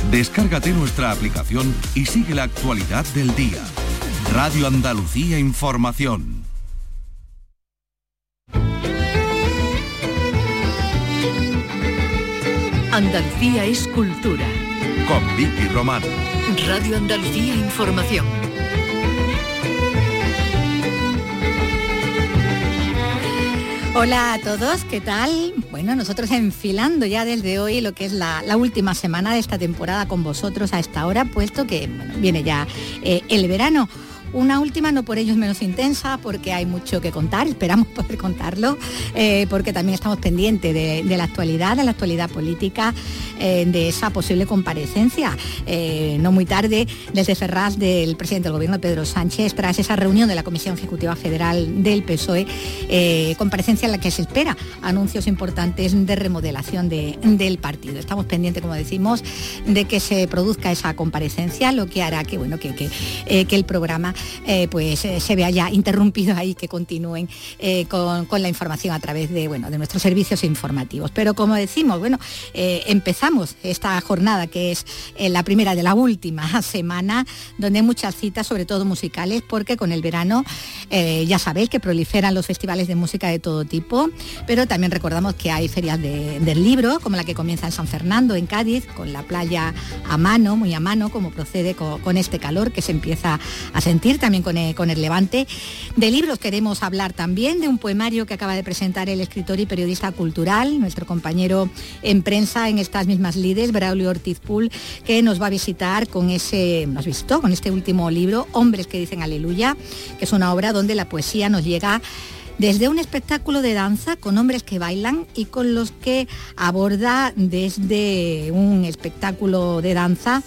Descárgate nuestra aplicación y sigue la actualidad del día. Radio Andalucía Información. Andalucía es cultura. Con Vicky Román. Radio Andalucía Información. Hola a todos, ¿qué tal? Bueno, nosotros enfilando ya desde hoy lo que es la última semana de esta temporada con vosotros a esta hora, puesto que viene ya el verano. Una última, no por ello es menos intensa, porque hay mucho que contar, esperamos poder contarlo, porque también estamos pendientes de la actualidad política, de esa posible comparecencia, no muy tarde, desde Ferraz, del presidente del Gobierno, Pedro Sánchez, tras esa reunión de la Comisión Ejecutiva Federal del PSOE, comparecencia en la que se espera anuncios importantes de remodelación del partido. Estamos pendientes, como decimos, de que se produzca esa comparecencia, lo que hará que el programa se vea ya interrumpido ahí, que continúen con la información a través de nuestros servicios informativos. Pero como decimos, empezamos esta jornada, que es la primera de la última semana, donde hay muchas citas, sobre todo musicales, porque con el verano ya sabéis que proliferan los festivales de música de todo tipo, pero también recordamos que hay ferias del libro, como la que comienza en San Fernando, en Cádiz, con la playa a mano, muy a mano, como procede con este calor que se empieza a sentir también con el Levante. De libros queremos hablar también, de un poemario que acaba de presentar el escritor y periodista cultural, nuestro compañero en prensa en estas mismas lides, Braulio Ortiz Pool, que nos va a visitar con este último libro, Hombres que dicen aleluya, que es una obra donde la poesía nos llega desde un espectáculo de danza con hombres que bailan y con los que aborda desde un espectáculo de danza,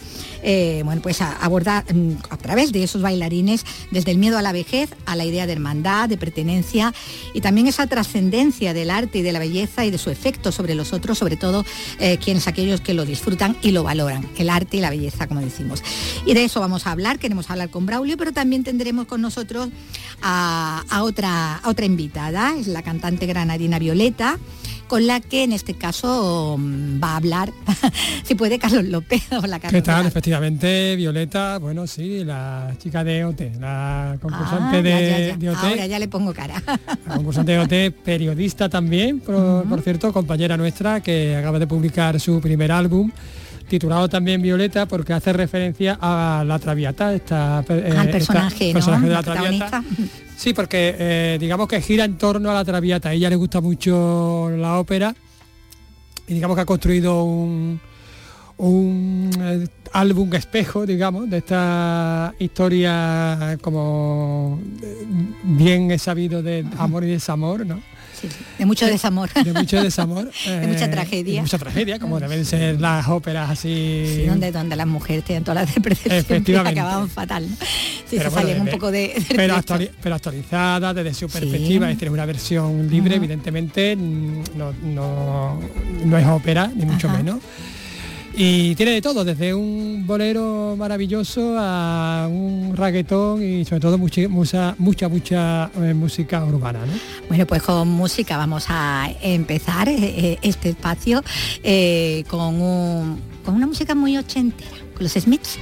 aborda a través de esos bailarines desde el miedo a la vejez, a la idea de hermandad, de pertenencia, y también esa trascendencia del arte y de la belleza y de su efecto sobre los otros, sobre todo aquellos que lo disfrutan y lo valoran, el arte y la belleza, como decimos. Y de eso vamos a hablar, queremos hablar con Braulio, pero también tendremos con nosotros a otra invitada, es la cantante granadina Violeta, con la que en este caso va a hablar, si puede, Carlos López. Hola, Carlos. ¿Qué tal? Efectivamente, Violeta, la chica de OT, la concursante de OT. Ahora ya le pongo cara. La concursante de OT, periodista también, por cierto, compañera nuestra, que acaba de publicar su primer álbum, titulado también Violeta, porque hace referencia a la Traviata, el personaje de la Traviata. Sí, porque digamos que gira en torno a la Traviata. A ella le gusta mucho la ópera y digamos que ha construido un álbum espejo, digamos, de esta historia como bien sabido de amor y desamor, ¿no? Sí, de mucho desamor. De mucho desamor. De mucha tragedia. De mucha tragedia, como deben ser las óperas así. Sí, donde las mujeres tienen todas las depresiones y acababan fatal, ¿no? Sí, se salen un poco pero actualizada desde su perspectiva. Esta es una versión libre, evidentemente, no es ópera, ni mucho menos. Y tiene de todo, desde un bolero maravilloso a un reggaetón y sobre todo mucha música urbana, ¿no? Bueno, pues con música vamos a empezar este espacio con una música muy ochentera, con los Smiths.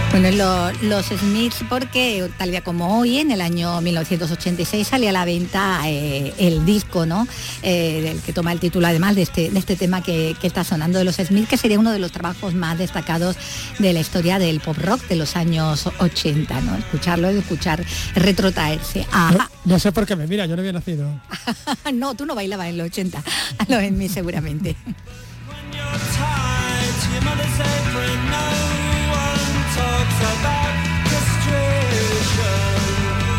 Bueno, los Smiths, porque tal día como hoy, en el año 1986, salía a la venta el disco, ¿no? El que toma el título además de este tema que está sonando de los Smiths, que sería uno de los trabajos más destacados de la historia del pop rock de los años 80, ¿no? Escuchar, retrotraerse. No sé por qué me mira, yo no había nacido. No, tú no bailabas en los 80, a los Smiths seguramente. About frustration.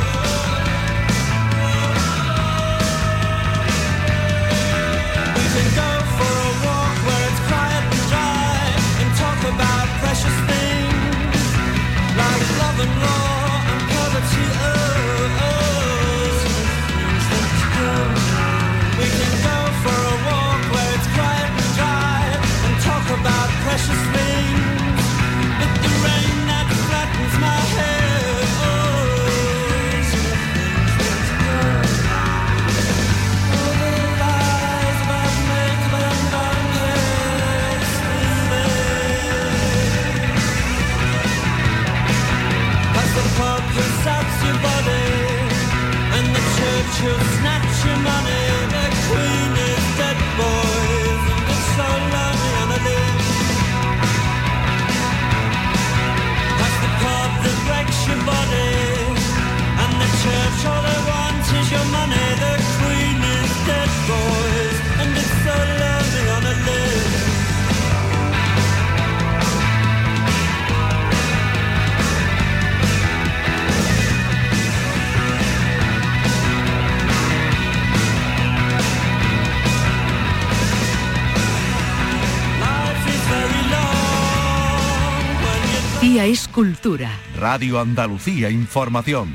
We can go for a walk where it's quiet and dry and talk about precious things like love and law and poverty. We can go for a walk where it's quiet and dry and talk about precious things. The rain that flattens my head, all the lies about maids and bunheads past the pub who saps your body and the church who'll snatch your money. The queen is dead, boys, and it's so lonely on a day. That breaks your body and the church, all they want is your money. The queen is dead, boys, and it's so lonely on a list. Life is very long when you Día es cultura. Radio Andalucía Información.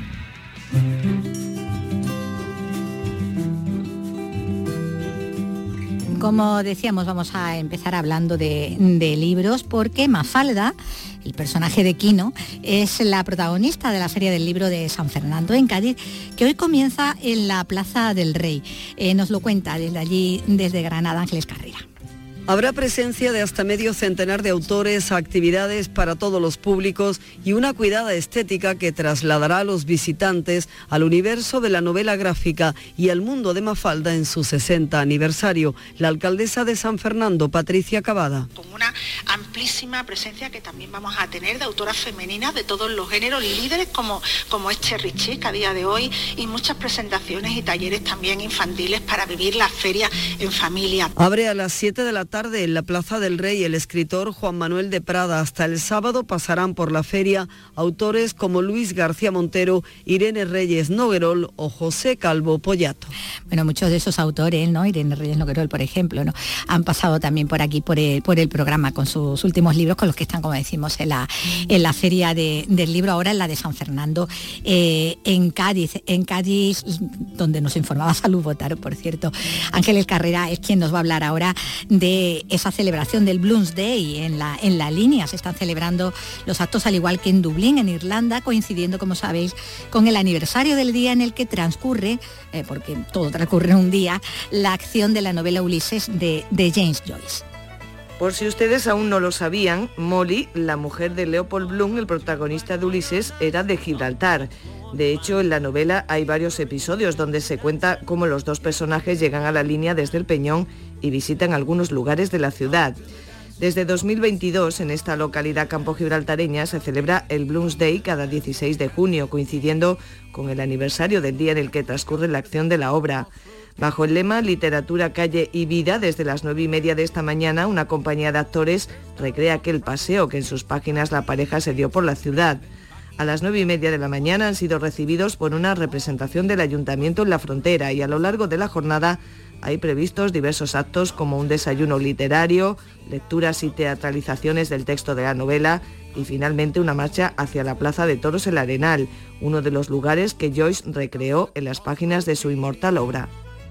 Como decíamos, vamos a empezar hablando de libros, porque Mafalda, el personaje de Quino, es la protagonista de la Feria del Libro de San Fernando en Cádiz, que hoy comienza en la Plaza del Rey. Nos lo cuenta desde allí, desde Granada, Ángeles Carrera. Habrá presencia de hasta medio centenar de autores, actividades para todos los públicos y una cuidada estética que trasladará a los visitantes al universo de la novela gráfica y al mundo de Mafalda en su 60 aniversario. La alcaldesa de San Fernando, Patricia Cavada. Con una amplísima presencia que también vamos a tener de autoras femeninas de todos los géneros, líderes como es Cherry Chick a día de hoy, y muchas presentaciones y talleres también infantiles para vivir la feria en familia. Abre a las 7 de la tarde en la Plaza del Rey el escritor Juan Manuel de Prada. Hasta el sábado pasarán por la feria autores como Luis García Montero, Irene Reyes Noguerol o José Calvo Pollato. Bueno, muchos de esos autores, ¿no? Irene Reyes Noguerol, por ejemplo, ¿no? Han pasado también por aquí, por el programa, con sus últimos libros, con los que están, como decimos, en la feria del libro, ahora en la de San Fernando, en Cádiz, donde nos informaba Salud Botaro, por cierto. Ángeles Carrera es quien nos va a hablar ahora de esa celebración del Bloomsday en la línea. Se están celebrando los actos al igual que en Dublín, en Irlanda, coincidiendo, como sabéis, con el aniversario del día en el que transcurre, porque todo transcurre en un día, la acción de la novela Ulises de James Joyce. Por si ustedes aún no lo sabían, Molly, la mujer de Leopold Bloom, el protagonista de Ulises, era de Gibraltar. De hecho, en la novela hay varios episodios donde se cuenta cómo los dos personajes llegan a la línea desde el Peñón y visitan algunos lugares de la ciudad. Desde 2022, en esta localidad campo-gibraltareña, se celebra el Bloomsday cada 16 de junio, coincidiendo con el aniversario del día en el que transcurre la acción de la obra. Bajo el lema Literatura, Calle y Vida, desde las 9:30 de esta mañana, una compañía de actores recrea aquel paseo que en sus páginas la pareja se dio por la ciudad. A las 9:30 de la mañana han sido recibidos por una representación del Ayuntamiento en la Frontera, y a lo largo de la jornada hay previstos diversos actos como un desayuno literario, lecturas y teatralizaciones del texto de la novela y finalmente una marcha hacia la Plaza de Toros El Arenal, uno de los lugares que Joyce recreó en las páginas de su inmortal obra.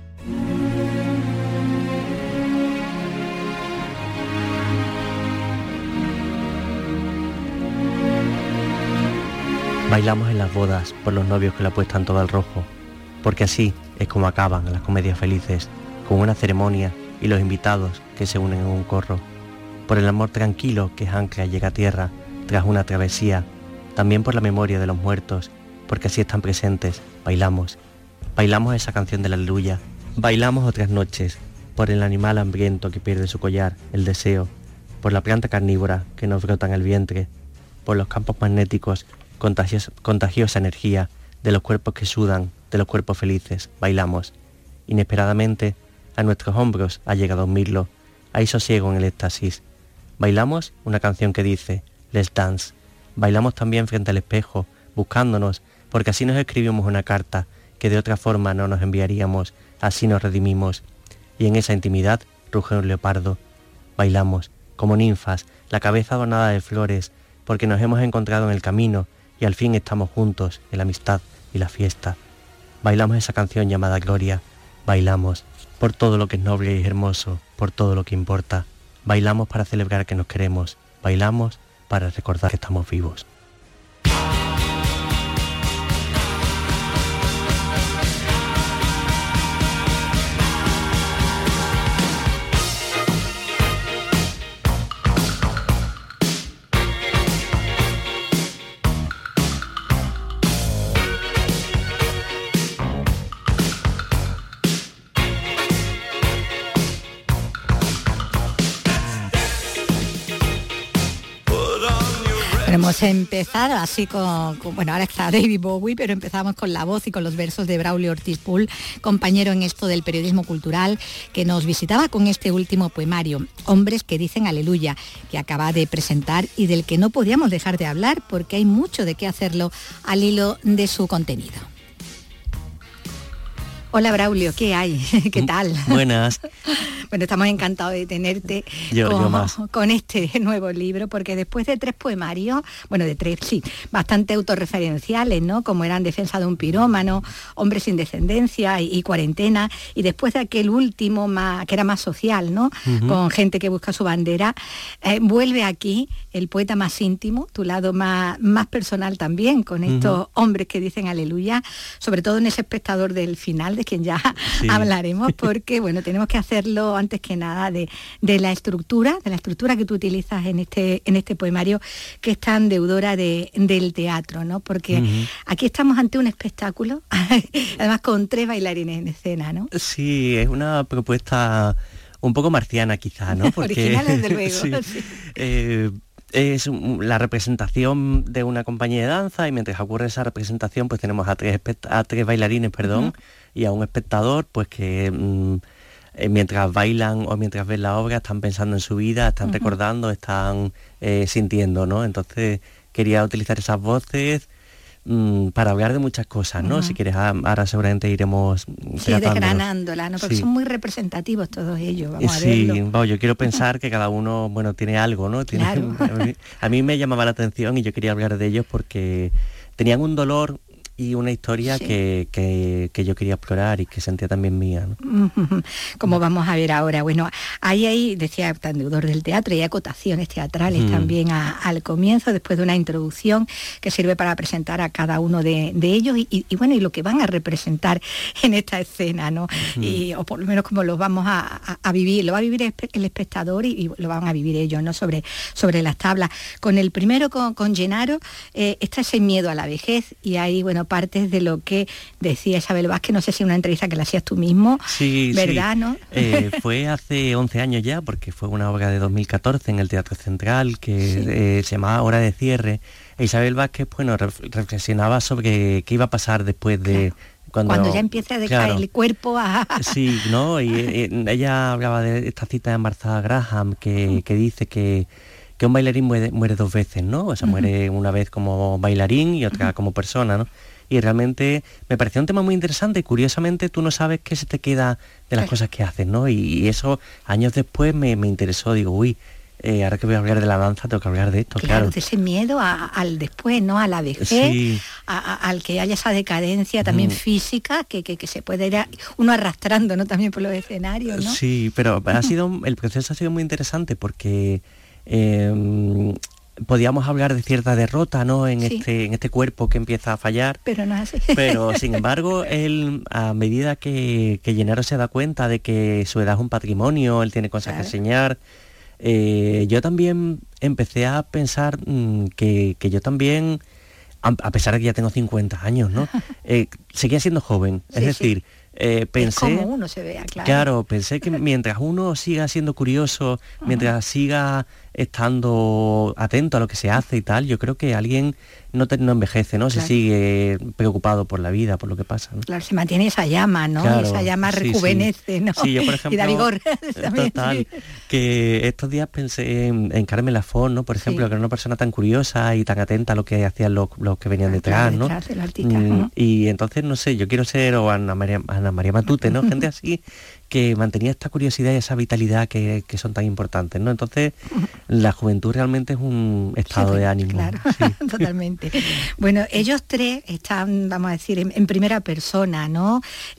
Bailamos en las bodas por los novios que le apuestan todo al rojo, porque así es como acaban las comedias felices, con una ceremonia y los invitados que se unen en un corro. Por el amor tranquilo que es ancla y llega a tierra tras una travesía también por la memoria de los muertos, porque así están presentes. Bailamos. Bailamos esa canción del aleluya. Bailamos otras noches, por el animal hambriento que pierde su collar, el deseo, por la planta carnívora que nos brota en el vientre, por los campos magnéticos, contagiosa energía de los cuerpos que sudan, de los cuerpos felices. Bailamos. Inesperadamente, a nuestros hombros ha llegado un mirlo. Hay sosiego en el éxtasis. Bailamos una canción que dice, Let's Dance. Bailamos también frente al espejo, buscándonos, porque así nos escribimos una carta que de otra forma no nos enviaríamos. Así nos redimimos. Y en esa intimidad ruge un leopardo. Bailamos, como ninfas, la cabeza adornada de flores, porque nos hemos encontrado en el camino y al fin estamos juntos en la amistad y la fiesta. Bailamos esa canción llamada Gloria. Bailamos por todo lo que es noble y hermoso, por todo lo que importa. Bailamos para celebrar que nos queremos. Bailamos para recordar que estamos vivos. Hemos empezado así bueno, ahora está David Bowie, pero empezamos con la voz y con los versos de Braulio Ortiz Pull, compañero en esto del periodismo cultural, que nos visitaba con este último poemario, Hombres que dicen aleluya, que acaba de presentar y del que no podíamos dejar de hablar porque hay mucho de qué hacerlo al hilo de su contenido. Hola Braulio, ¿qué hay? ¿Qué tal? Buenas. Bueno, estamos encantados de tenerte con este nuevo libro, porque después de 3 poemarios, bueno, de 3, sí, bastante autorreferenciales, ¿no? Como eran Defensa de un pirómano, Hombre sin descendencia y Cuarentena, y después de aquel último que era más social, ¿no? Uh-huh. Con gente que busca su bandera, vuelve aquí el poeta más íntimo, tu lado más personal también, con estos hombres que dicen aleluya, sobre todo en ese espectador del final, de quien ya hablaremos, porque bueno, tenemos que hacerlo antes que nada de la estructura que tú utilizas en este poemario, que es tan deudora del teatro, ¿no? Porque aquí estamos ante un espectáculo, además con 3 bailarines en escena, ¿no? Sí, es una propuesta un poco marciana quizá, ¿no? Porque, original desde luego. Sí. Es la representación de una compañía de danza, y mientras ocurre esa representación pues tenemos a tres bailarines, y a un espectador pues que mientras bailan o mientras ven la obra están pensando en su vida, están recordando, están sintiendo, ¿no? Entonces quería utilizar esas voces para hablar de muchas cosas, ¿no? Si quieres, ahora seguramente iremos desgranándola, ¿no? Porque son muy representativos todos ellos, vamos a verlo. Sí, bueno, yo quiero pensar que cada uno, bueno, tiene algo, ¿no? Claro. A mí me llamaba la atención y yo quería hablar de ellos porque tenían un dolor y una historia que yo quería explorar y que sentía también mía, ¿no? Como vamos a ver ahora. Bueno, ahí decía, tan deudor del teatro, y hay acotaciones teatrales también al comienzo, después de una introducción que sirve para presentar a cada uno de ellos y bueno, y lo que van a representar en esta escena, ¿no? O por lo menos como lo vamos a vivir, lo va a vivir el espectador y lo van a vivir ellos, ¿no? Sobre las tablas. Con el primero, con Gennaro, está ese miedo a la vejez, y ahí, bueno, partes de lo que decía Isabel Vázquez, no sé si una entrevista que la hacías tú mismo, ¿verdad? ¿No? Fue hace 11 años ya, porque fue una obra de 2014 en el Teatro Central, que se llamaba Hora de Cierre. Isabel Vázquez, bueno, reflexionaba sobre qué iba a pasar después de... Cuando ya empieza a decaer el cuerpo a... Sí, ¿no? Y ella hablaba de esta cita de Martha Graham, que dice que un bailarín muere 2 veces, ¿no? O sea, muere una vez como bailarín y otra como persona, ¿no? Y realmente me pareció un tema muy interesante, y curiosamente tú no sabes qué se te queda de las cosas que haces, ¿no? Y eso años después me interesó, digo, ahora que voy a hablar de la danza tengo que hablar de esto, claro. De ese miedo al después, ¿no? A la vejez, al que haya esa decadencia también física que se puede ir uno arrastrando, ¿no? También por los escenarios, ¿no? Sí, pero el proceso ha sido muy interesante porque podíamos hablar de cierta derrota, ¿no? En este cuerpo que empieza a fallar. Pero no es así. Pero sin embargo, él, a medida que Gennaro se da cuenta de que su edad es un patrimonio, él tiene cosas que enseñar, yo también empecé a pensar que yo también a pesar de que ya tengo 50 años, ¿no? Seguía siendo joven, es decir... pensé, es como uno se vea, claro. Claro, pensé que mientras uno siga siendo curioso, mientras siga estando atento a lo que se hace y tal, yo creo que alguien no envejece, ¿no? Claro. Se sigue preocupado por la vida, por lo que pasa, ¿no? Claro, se mantiene esa llama, ¿no? Claro, esa llama rejuvenece, ¿no? Sí, yo, por ejemplo, y da vigor. Total, que estos días pensé en Carmen Lafón, ¿no? Por ejemplo, que era una persona tan curiosa y tan atenta a lo que hacían los que venían detrás, ¿no? Detrás del artista, ¿no? Y entonces, no sé, yo quiero ser, o Ana María Matute, ¿no? Gente así que mantenía esta curiosidad y esa vitalidad que son tan importantes, ¿no? Entonces, la juventud realmente es un estado de ánimo. Claro, totalmente. Bueno, ellos tres están, vamos a decir, en primera persona, ¿no?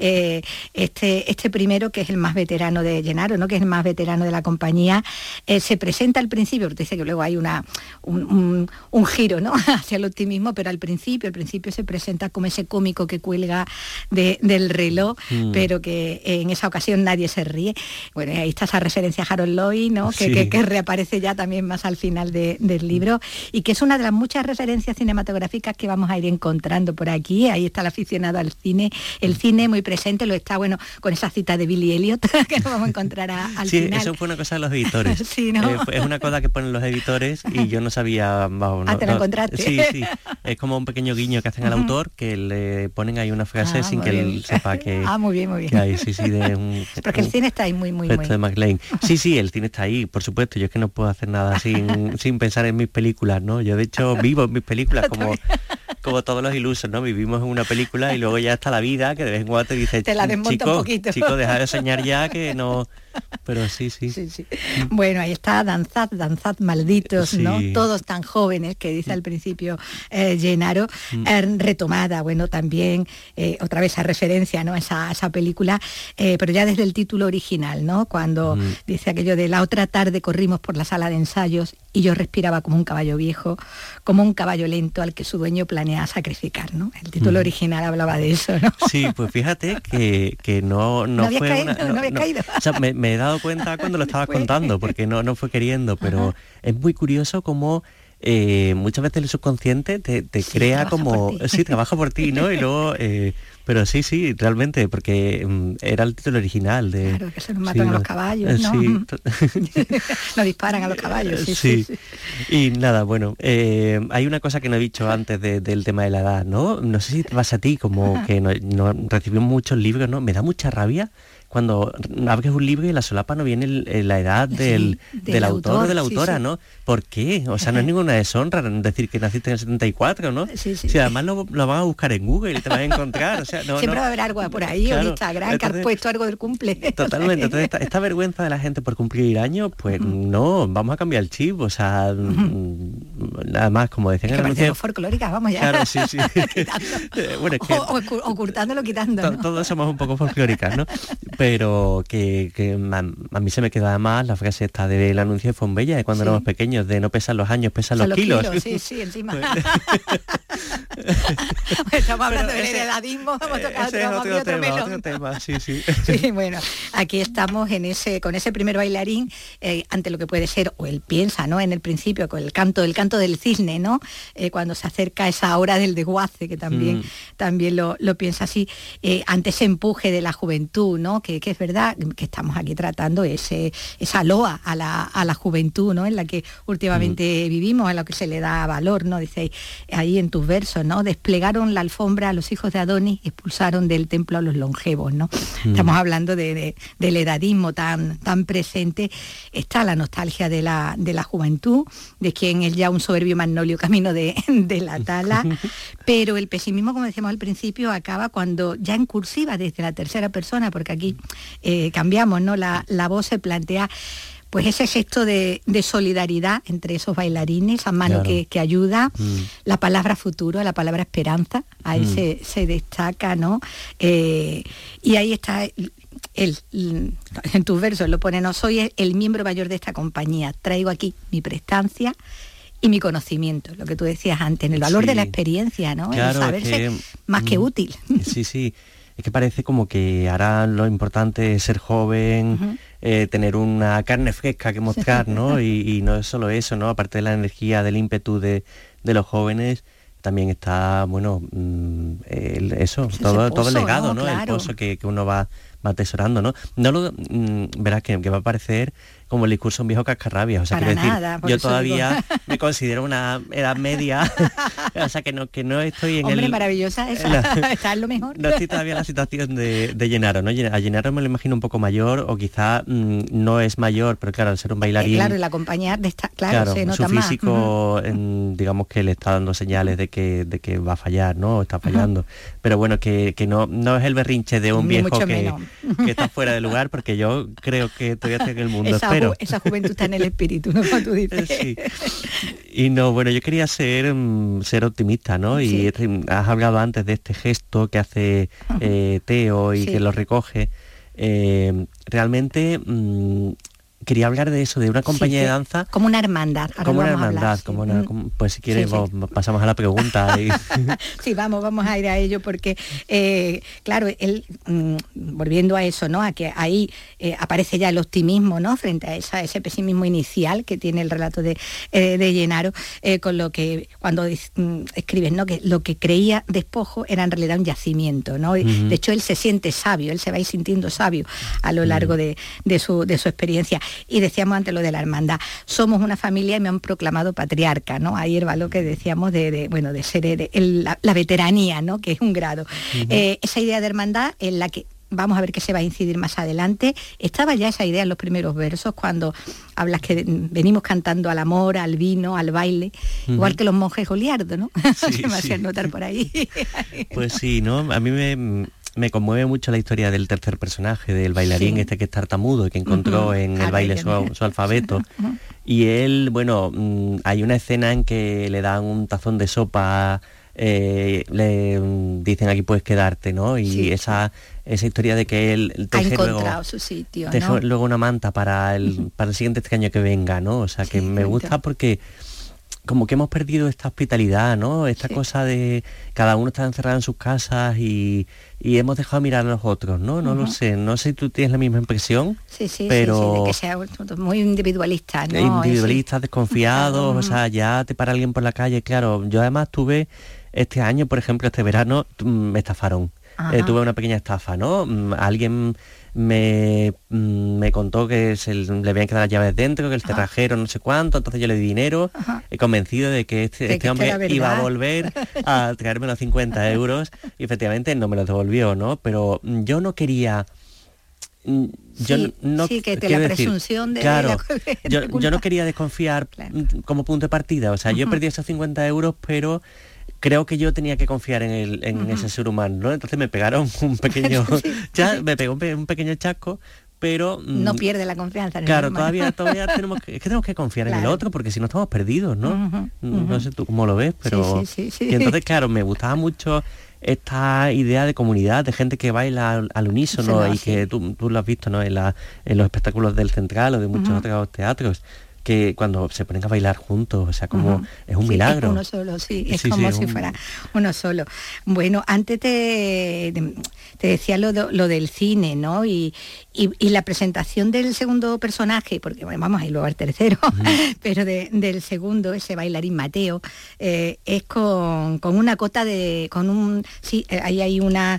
Este primero, que es el más veterano de Gennaro, ¿no? Que es el más veterano de la compañía, se presenta al principio, porque dice que luego hay un giro, ¿no? Hacia el optimismo, pero al principio se presenta como ese cómico que cuelga del reloj, pero que en esa ocasión nadie se ríe. Bueno, ahí está esa referencia a Harold Lloyd, ¿no? Que reaparece ya también más al final del libro, y que es una de las muchas referencias cinematográficas que vamos a ir encontrando por aquí. Ahí está el aficionado al cine, el cine muy presente, lo está, bueno, con esa cita de Billy Elliot que nos vamos a encontrar al final. Sí, eso fue una cosa de los editores. Sí, ¿no? Es una cosa que ponen los editores y yo no sabía... ¿Te lo encontraste? Sí, es como un pequeño guiño que hacen al autor, que le ponen ahí una frase sin que él sepa que... muy bien. Que hay, de un... Porque el cine está ahí muy... de McLean. Sí, el cine está ahí, por supuesto. Yo es que no puedo hacer nada sin pensar en mis películas, ¿no? Yo, de hecho, vivo en mis películas como todos los ilusos, ¿no? Vivimos en una película y luego ya está la vida, que de vez en cuando te dice, te la desmonta un poquito. Chico, deja de soñar ya, que no... Pero sí. Bueno, ahí está, danzad malditos, ¿no? Todos tan jóvenes, que dice al principio Gennaro, retomada, bueno, también otra vez a referencia, ¿no? A esa película, pero ya desde el título original, ¿no? Cuando dice aquello de la otra tarde corrimos por la sala de ensayos y yo respiraba como un caballo viejo, como un caballo lento al que su dueño planea sacrificar, ¿no? El título original hablaba de eso, ¿no? Sí, pues fíjate que no había fue caído, no había caído. O sea, me he dado cuenta cuando lo estabas contando, porque no fue queriendo, pero es muy curioso cómo muchas veces el subconsciente te crea como... Sí, trabaja por ti, ¿no? Y luego... pero sí, realmente, porque era el título original de... Claro, que se nos matan a los caballos, ¿no? Nos disparan a los caballos, sí. Y nada, bueno, hay una cosa que no he dicho antes del tema de la edad, ¿no? No sé si te pasa a ti, como que no recibimos muchos libros, ¿no? Me da mucha rabia cuando abres un libro y en la solapa no viene la edad del autor o de la autora, ¿no? ¿Por qué? O sea, no es ninguna deshonra decir que naciste en el 74, ¿no? Si además lo van a buscar en Google y te vas a encontrar, o sea, siempre va a haber algo por ahí, o en Instagram, que has puesto algo del cumple. Totalmente, entonces esta vergüenza de la gente por cumplir años, pues no, vamos a cambiar el chip, o sea, nada más, como decían en el anuncio... folclóricas, vamos ya. Claro, sí. Bueno, es que o ocultándolo, quitando, ¿no? Todos somos un poco folclóricas, ¿no? Pero que a mí se me queda además la frase esta del anuncio de Fonbella, de cuando éramos pequeños, de no pesan los años, pesan los kilos. Sí, encima. Estamos hablando del heredadismo, vamos a tocar otro tema. Sí. Sí, bueno, aquí estamos con ese primer bailarín ante lo que puede ser, o él piensa, ¿no? En el principio, con el canto del cisne, ¿no? Cuando se acerca esa hora del desguace, que también lo piensa así, ante ese empuje de la juventud, ¿no? Que es verdad que estamos aquí tratando esa loa a la juventud, ¿no? En la que últimamente vivimos, a lo que se le da valor, ¿no? Dice ahí en tus versos, ¿no? Desplegaron la alfombra a los hijos de Adonis y expulsaron del templo a los longevos, ¿no? Estamos hablando del edadismo tan presente. Está la nostalgia de la juventud, de quien es ya un soberbio magnolio camino de la tala, pero el pesimismo, como decíamos al principio, acaba cuando ya en cursiva, desde la tercera persona, porque aquí cambiamos, ¿no? La voz se plantea pues ese gesto de solidaridad entre esos bailarines, esa mano que ayuda, la palabra futuro, la palabra esperanza, ahí se destaca, ¿no? Y ahí está él, en tus versos lo pone, no soy el miembro mayor de esta compañía, traigo aquí mi prestancia y mi conocimiento, lo que tú decías antes, en el valor de la experiencia, ¿no? Claro, el saberse más que útil. Sí. Es que parece como que ahora lo importante es ser joven, tener una carne fresca que mostrar, ¿no? Y no es solo eso, ¿no? Aparte de la energía, del ímpetu de los jóvenes, también está, bueno, todo el legado, ¿no? Claro. El pozo que uno va atesorando, ¿no? Verás que va a parecer como el discurso de un viejo cascarrabias, o sea, para quiero nada, decir, yo todavía me considero una edad media, o sea, que no estoy en Hombre, maravillosa esa, está en lo mejor. No estoy todavía en la situación de Gennaro, ¿no? A Gennaro me lo imagino un poco mayor, o quizá no es mayor, pero claro, al ser un bailarín... claro, la compañía claro, se nota su más. físico, digamos que le está dando señales de que va a fallar, ¿no? Está fallando. Pero bueno, que no es el berrinche de un viejo que está fuera de lugar, porque yo creo que todavía estoy en el mundo, esa juventud está en el espíritu, ¿no? Como tú dices. Sí. Y no, bueno, yo quería ser optimista, ¿no? Y has hablado antes de este gesto que hace Teo y que lo recoge. Realmente quería hablar de eso, de una compañía de danza. Como una hermandad. Como una hermandad, pues si quieres pasamos a la pregunta. Sí, vamos a ir a ello porque, claro, él, volviendo a eso, ¿no? A que ahí aparece ya el optimismo, ¿no? Frente a ese pesimismo inicial que tiene el relato de Gennaro, con lo que cuando escribes, ¿no? Que lo que creía despojo era en realidad un yacimiento, ¿no? De hecho, él se siente sabio, él se va a ir sintiendo sabio a lo largo de su experiencia. Y decíamos antes lo de la hermandad, somos una familia y me han proclamado patriarca, ¿no? Ahí va lo que decíamos de ser la veteranía, ¿no? Que es un grado. Esa idea de hermandad en la que vamos a ver que se va a incidir más adelante. Estaba ya esa idea en los primeros versos, cuando hablas que venimos cantando al amor, al vino, al baile, igual que los monjes Goliardo, ¿no? Sí, que me hacían notar por ahí. Pues sí, ¿no? A mí me conmueve mucho la historia del tercer personaje, del bailarín que es tartamudo, que encontró en el baile su alfabeto. Y él, bueno, hay una escena en que le dan un tazón de sopa, le dicen aquí puedes quedarte, ¿no? Y esa historia de que él ha encontrado su sitio, ¿no? Luego una manta para el siguiente año que venga, ¿no? O sea, que me gusta porque como que hemos perdido esta hospitalidad, ¿no? Esta cosa de cada uno está encerrado en sus casas y hemos dejado mirar a los otros, ¿no? No sé si tú tienes la misma impresión. Pero de que sea muy individualista, ¿no? Individualistas, desconfiados, o sea, ya te para alguien por la calle, claro. Yo además tuve este año, por ejemplo, este verano, me estafaron. Tuve una pequeña estafa, ¿no? Alguien me contó que le habían quedado las llaves dentro, que el cerrajero no sé cuánto, entonces yo le di dinero, convencido de que este hombre iba a volver a traerme los 50 euros y efectivamente no me los devolvió, ¿no? Pero yo no quería... presunción de yo no quería desconfiar como punto de partida, o sea, yo perdí esos 50 euros, pero creo que yo tenía que confiar en ese ser humano, ¿no? Entonces me pegaron un pequeño... me pegó un pequeño chasco, pero... no pierde la confianza en el todavía tenemos que confiar en el otro, porque si no estamos perdidos, ¿no? No sé tú cómo lo ves, pero... Y entonces, claro, me gustaba mucho esta idea de comunidad, de gente que baila al unísono y que tú lo has visto, ¿no? En los espectáculos del Central o de muchos otros teatros, que cuando se ponen a bailar juntos, o sea, como es un milagro. Es uno solo, es como si fuera uno solo. Bueno, antes te decía lo del cine, ¿no? Y la presentación del segundo personaje, porque bueno, vamos a ir luego al tercero, pero del segundo, ese bailarín Mateo, es con una cota de... ahí hay una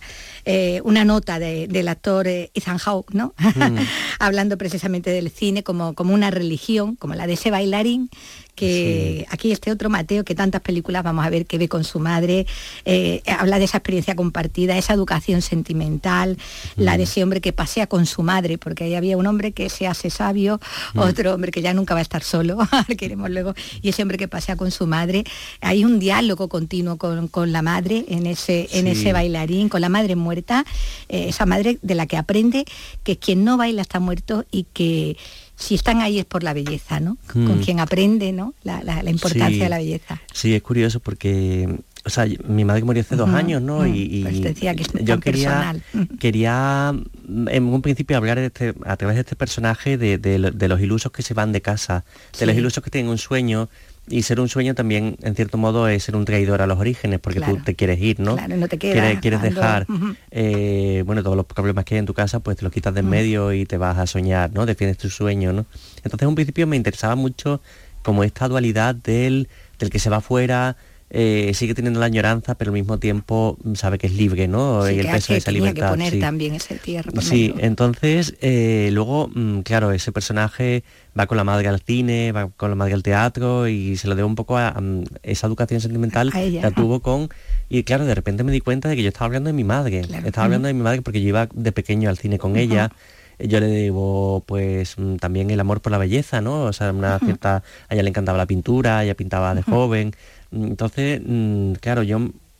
nota del actor Ethan Hawke, ¿no? Hablando precisamente del cine como una religión, como la de ese bailarín, que aquí este otro Mateo, que tantas películas vamos a ver que ve con su madre, habla de esa experiencia compartida, esa educación sentimental, la de ese hombre que pasea con su madre, porque ahí había un hombre que se hace sabio, otro hombre que ya nunca va a estar solo, queremos luego, y ese hombre que pasea con su madre. Hay un diálogo continuo con la madre en ese bailarín, con la madre muerta, esa madre de la que aprende que quien no baila está muerto y que si están ahí es por la belleza, ¿no? Con quien aprende, ¿no? La importancia de la belleza. Sí, es curioso porque, o sea, mi madre murió hace 2 años, ¿no? Y pues decía que es yo personal. quería en un principio hablar a través de este personaje de los ilusos que se van de casa, de los ilusos que tienen un sueño. Y ser un sueño también, en cierto modo, es ser un traidor a los orígenes, porque tú te quieres ir, ¿no? Claro, no te quedas. Quieres dejar, bueno, todos los problemas que hay en tu casa, pues te los quitas de en medio y te vas a soñar, ¿no? Defiendes tu sueño, ¿no? Entonces, en un principio me interesaba mucho como esta dualidad del que se va afuera, sigue teniendo la añoranza, pero al mismo tiempo sabe que es libre, ¿no? Sí, y el peso de esa libertad. Que poner sí. también ese tierno. Sí, entonces luego, claro, ese personaje va con la madre al cine, va con la madre al teatro y se lo debe un poco a esa educación sentimental A ella, que tuvo con... Y claro, de repente me di cuenta de que yo estaba hablando de mi madre. Claro. Estaba hablando de mi madre porque yo iba de pequeño al cine con ella. Yo le debo pues también el amor por la belleza, ¿no? O sea, una cierta... A ella le encantaba la pintura, ella pintaba de joven. Entonces, claro, yo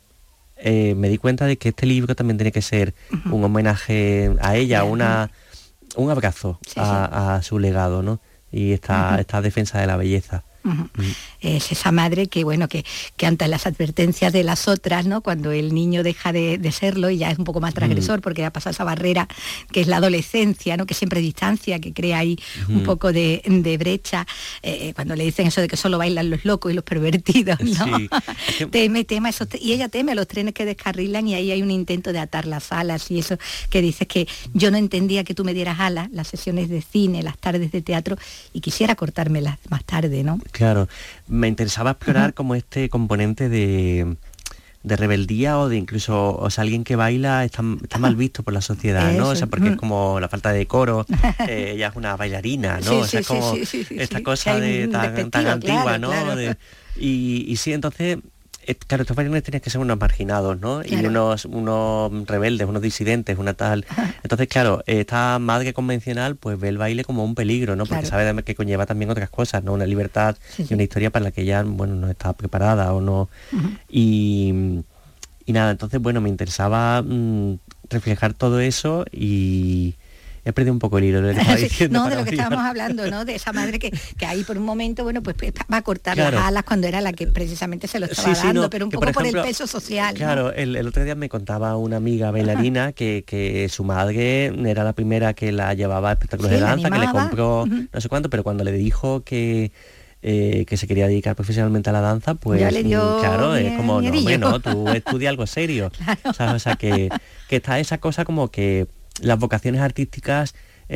me di cuenta de que este libro también tiene que ser un homenaje a ella, un abrazo a su legado, ¿no? Y esta defensa de la belleza. Es esa madre que, bueno, que ante las advertencias de las otras, ¿no? Cuando el niño deja de serlo y ya es un poco más transgresor porque ya pasa esa barrera que es la adolescencia, ¿no? Que siempre distancia, que crea ahí un poco de brecha, cuando le dicen eso de que solo bailan los locos y los pervertidos, ¿no? Sí. Teme esos y ella teme los trenes que descarrilan y ahí hay un intento de atar las alas y eso que dices que yo no entendía que tú me dieras alas, las sesiones de cine, las tardes de teatro y quisiera cortármelas más tarde, ¿no? Claro, me interesaba explorar como este componente de rebeldía o de incluso, o sea, alguien que baila está mal visto por la sociedad, ¿no? O sea, porque es como la falta de decoro, ella es una bailarina, ¿no? O sea, es como esta cosa de tan antigua, claro, ¿no? Claro. Y sí, entonces... Claro, estos bailarines tenían que ser unos marginados, ¿no? Claro. Y unos rebeldes, unos disidentes, una tal... Entonces, claro, esta madre convencional pues ve el baile como un peligro, ¿no? Porque sabe que conlleva también otras cosas, ¿no? Una libertad y una historia para la que ella, bueno, no estaba preparada o no... Y nada, entonces, bueno, me interesaba reflejar todo eso y... He perdido un poco el hilo de lo que estaba diciendo. No, de lo que estábamos hablando, ¿no? De esa madre que ahí por un momento, bueno, pues va a cortar las alas cuando era la que precisamente se lo estaba dando, pero un poco por ejemplo, por el peso social. Claro, ¿no? el otro día me contaba una amiga bailarina que su madre era la primera que la llevaba a espectáculos de danza, que le compró no sé cuánto, pero cuando le dijo que se quería dedicar profesionalmente a la danza, pues ya le dio claro, es como, no, hombre, no, tú estudia algo serio. Claro. O sea, que está esa cosa como que las vocaciones artísticas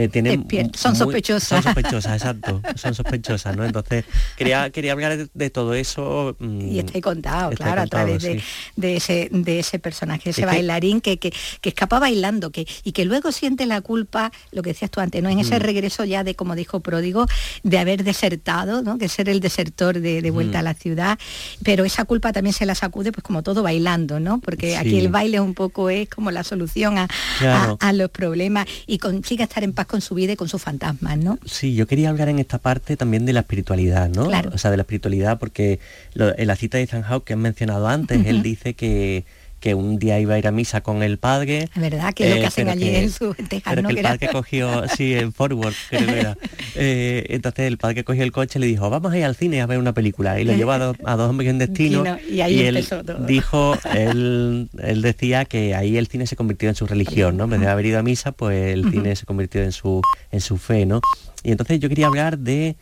son sospechosas. Son sospechosas, exacto. Son sospechosas, ¿no? Entonces, quería hablar de todo eso. Y está ahí contado, claro, a través de ese personaje, ese bailarín que escapa bailando, y que luego siente la culpa, lo que decías tú antes, ¿no? En ese regreso ya de, como dijo Pródigo, de haber desertado, ¿no? Que ser el desertor de vuelta a la ciudad, pero esa culpa también se la sacude, pues como todo bailando, ¿no? Porque aquí el baile un poco es como la solución a los problemas y consigue estar en paz con su vida y con sus fantasmas, ¿no? Sí, yo quería hablar en esta parte también de la espiritualidad, ¿no? Claro. O sea, de la espiritualidad, porque en la cita de Ethan Hawke que he mencionado antes, él dice que un día iba a ir a misa con el padre. Es verdad, que es lo que hacen allí en su Texas, pero ¿no? que el padre cogió, en Forward, creo que era. Entonces el padre cogió el coche y le dijo, vamos a ir al cine a ver una película. Y lo llevó a dos hombres en destino. Y ahí él dijo, él decía que ahí el cine se convirtió en su religión, ¿no? En vez de haber ido a misa, pues el cine se convirtió en su fe, ¿no? Y entonces yo quería hablar de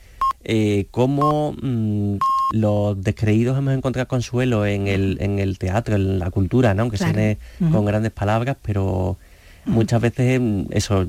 cómo los descreídos hemos encontrado consuelo en el teatro, en la cultura, ¿no? Aunque suene con grandes palabras, pero muchas veces eso,